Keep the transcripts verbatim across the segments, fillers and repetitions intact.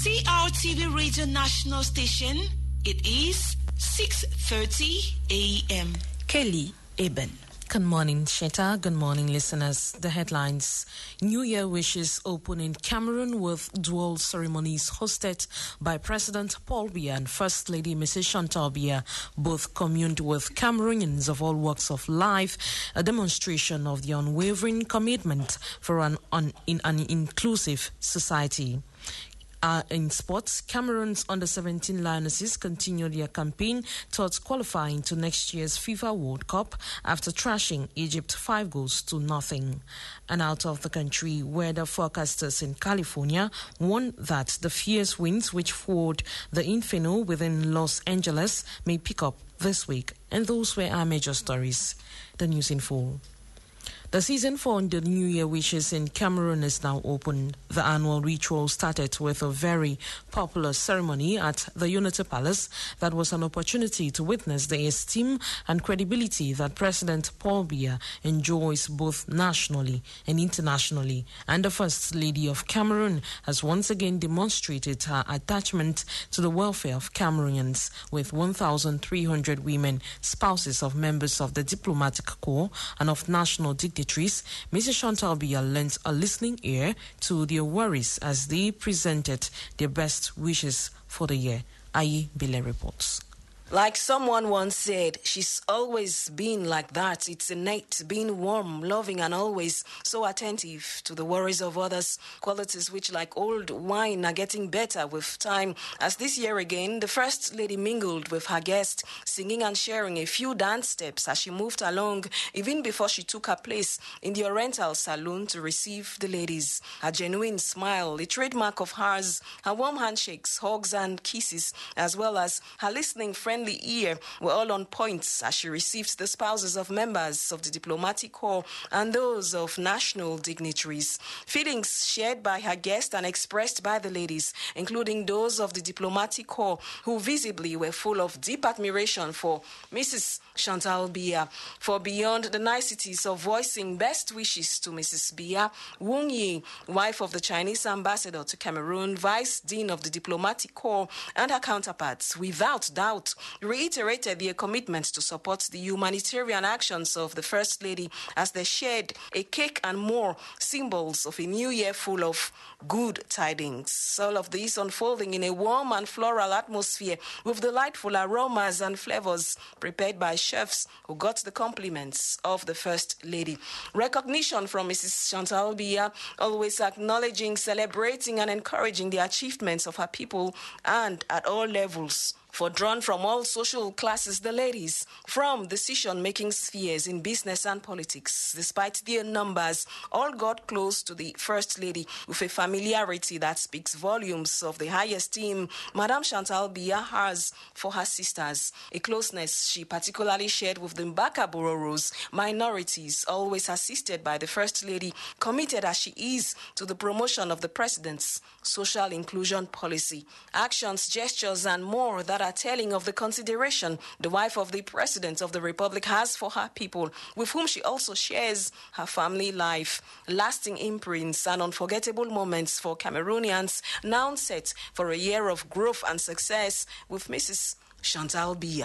C R T V Radio National Station, it is six thirty a m Kelly Eben. Good morning, Sheta. Good morning, listeners. The headlines. New Year wishes open in Cameroon with dual ceremonies hosted by President Paul Biya and First Lady Missus Chantal Biya. Both communed with Cameroonians of all walks of life, a demonstration of the unwavering commitment for an, un, in an inclusive society. Uh, in sports, Cameroon's under seventeen Lionesses continue their campaign towards qualifying to next year's FIFA World Cup after trashing Egypt five goals to nothing. And out of the country, weather forecasters in California warn that the fierce winds which floored the Inferno within Los Angeles may pick up this week. And those were our major stories. The news in full. The season for the New Year wishes in Cameroon is now open. The annual ritual started with a very popular ceremony at the Unity Palace that was an opportunity to witness the esteem and credibility that President Paul Biya enjoys both nationally and internationally. And the First Lady of Cameroon has once again demonstrated her attachment to the welfare of Cameroonians with one thousand three hundred women, spouses of members of the diplomatic corps and of national dignitaries. Missus Chantal Biya lent a listening ear to their worries as they presented their best wishes for the year. Ayi Bile reports. Like someone once said, she's always been like that. It's innate, being warm, loving, and always so attentive to the worries of others, qualities which, like old wine, are getting better with time. As this year again, the First Lady mingled with her guest, singing and sharing a few dance steps as she moved along, even before she took her place in the Oriental Saloon to receive the ladies. Her genuine smile, a trademark of hers, her warm handshakes, hugs, and kisses, as well as her listening friend ear were all on point as she received the spouses of members of the diplomatic corps and those of national dignitaries. Feelings shared by her guest and expressed by the ladies, including those of the diplomatic corps, who visibly were full of deep admiration for Missus Chantal Biya. For beyond the niceties of voicing best wishes to Missus Biya, Wong Yi, wife of the Chinese ambassador to Cameroon, vice dean of the diplomatic corps, and her counterparts, without doubt, reiterated their commitment to support the humanitarian actions of the First Lady as they shared a cake and more, symbols of a new year full of good tidings. All of this unfolding in a warm and floral atmosphere with delightful aromas and flavors prepared by chefs who got the compliments of the First Lady. Recognition from Missus Chantal Biya, always acknowledging, celebrating, and encouraging the achievements of her people and at all levels. For drawn from all social classes, the ladies, from decision-making spheres in business and politics, despite their numbers, all got close to the First Lady with a familiarity that speaks volumes of the high esteem Madame Chantal Biya has for her sisters, a closeness she particularly shared with the Mbaka Bororos, minorities, always assisted by the First Lady, committed as she is to the promotion of the President's social inclusion policy. Actions, gestures, and more that are telling of the consideration the wife of the President of the Republic has for her people, with whom she also shares her family life. Lasting imprints and unforgettable moments for Cameroonians, now set for a year of growth and success with Missus Chantal Biya.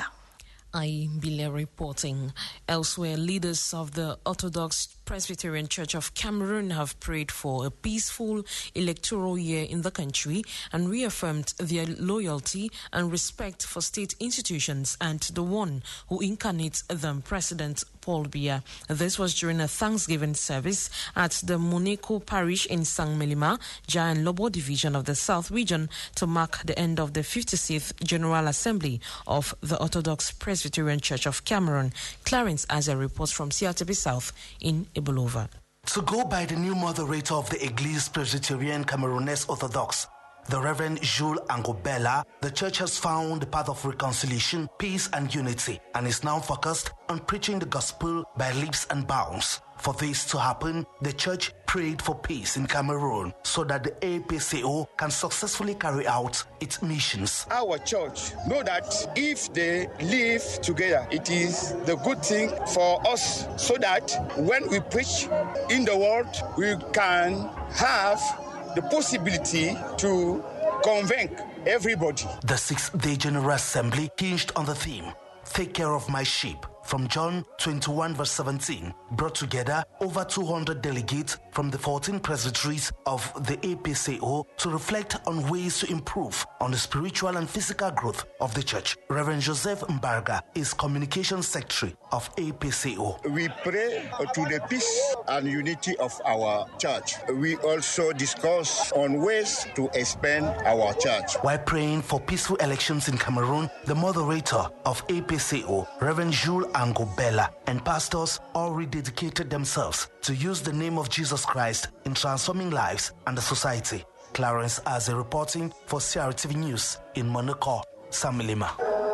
Ayi Bile reporting. Elsewhere, leaders of the Orthodox Presbyterian Church of Cameroon have prayed for a peaceful electoral year in the country and reaffirmed their loyalty and respect for state institutions and the one who incarnates them, President Paul Biya. This was during a Thanksgiving service at the Moneko Parish in Saint-Melima, Giant Lobo Division of the South Region, to mark the end of the fifty-sixth General Assembly of the Orthodox Presbyterian Church of Cameroon. Clarence Aza reports from C R T V South in Ibulova. To go by the new moderator of the Église Presbyterienne Camerounese Orthodox, the Reverend Jules Angobella, the church has found the path of reconciliation, peace, and unity, and is now focused on preaching the gospel by leaps and bounds. For this to happen, the church prayed for peace in Cameroon so that the A P C O can successfully carry out its missions. Our church know that if they live together, it is the good thing for us, so that when we preach in the world, we can have the possibility to convoke everybody. The sixth-day General Assembly hinged on the theme, "Take care of my sheep," from John twenty-one verse seventeen, brought together over two hundred delegates from the fourteen presbyteries of the A P C O to reflect on ways to improve on the spiritual and physical growth of the church. Reverend Joseph Mbarga is Communications Secretary of A P C O. We pray to the peace and unity of our church. We also discuss on ways to expand our church. While praying for peaceful elections in Cameroon, the moderator of A P C O, Reverend Jules Angobella, and pastors all rededicated themselves to use the name of Jesus Christ in transforming lives and the society. Clarence Aze reporting for C R T V News in Monaco, Samilima.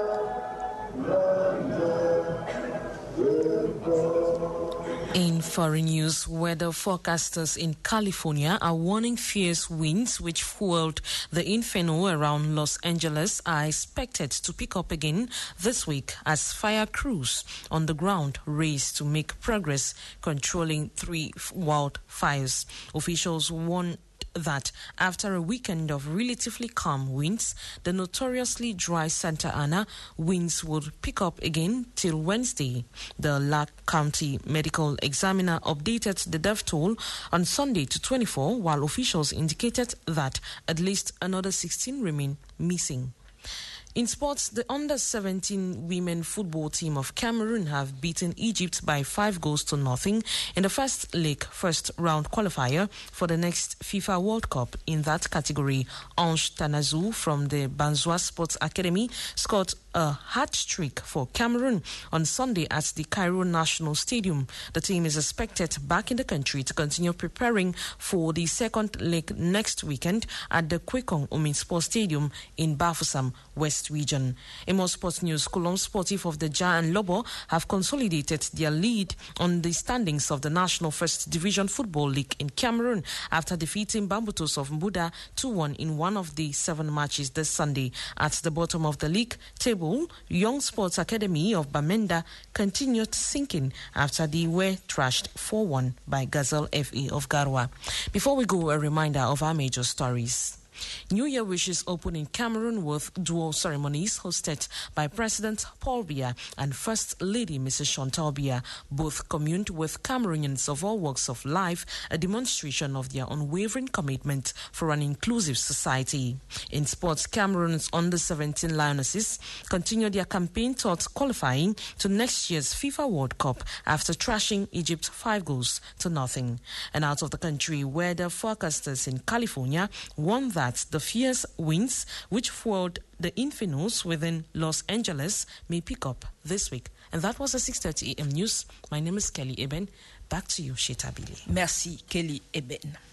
In foreign news, weather forecasters in California are warning fierce winds which fueled the inferno around Los Angeles are expected to pick up again this week as fire crews on the ground race to make progress controlling three wildfires. Officials warn that after a weekend of relatively calm winds, the notoriously dry Santa Ana winds would pick up again till Wednesday. The La County Medical Examiner updated the death toll on Sunday to twenty-four, while officials indicated that at least another sixteen remain missing. In sports, the under seventeen women football team of Cameroon have beaten Egypt by five goals to nothing in the first leg, first round qualifier for the next FIFA World Cup. In that category, Ange Tanazou from the Banzoua Sports Academy scored a hat-trick for Cameroon on Sunday at the Cairo National Stadium. The team is expected back in the country to continue preparing for the second leg next weekend at the Kwekong Omin Sports Stadium in Bafoussam, West Region. In more sports news, Colombe Sportif of the Ja and Lobo have consolidated their lead on the standings of the National First Division Football League in Cameroon after defeating Bambutos of Mbuda two one in one of the seven matches this Sunday. At the bottom of the league table, Young Sports Academy of Bamenda continued sinking after they were thrashed four one by Gazelle F A of Garwa. Before we go, a reminder of our major stories. New Year wishes open in Cameroon with dual ceremonies hosted by President Paul Biya and First Lady Missus Chantal Biya. Both communed with Cameroonians of all walks of life, a demonstration of their unwavering commitment for an inclusive society. In sports, Cameroon's under seventeen Lionesses continue their campaign towards qualifying to next year's FIFA World Cup after trashing Egypt five goals to nothing. And out of the country, weather forecasters in California warn that the fierce winds which fueled the infernos within Los Angeles may pick up this week. And that was the six thirty a.m. news. My name is Kelly Eben. Back to you, Sheta Billy. Merci, Kelly Eben.